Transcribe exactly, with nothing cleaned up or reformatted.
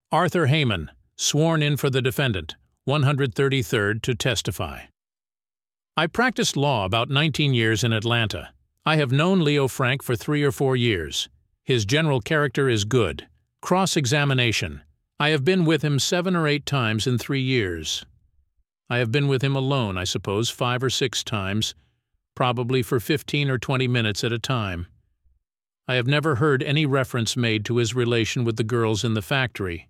Arthur Heyman, sworn in for the defendant, one hundred thirty-third, to testify. I practiced law about nineteen years in Atlanta. I have known Leo Frank for three or four years. His general character is good. Cross-examination. I have been with him seven or eight times in three years. I have been with him alone, I suppose, five or six times, probably for fifteen or twenty minutes at a time. I have never heard any reference made to his relation with the girls in the factory.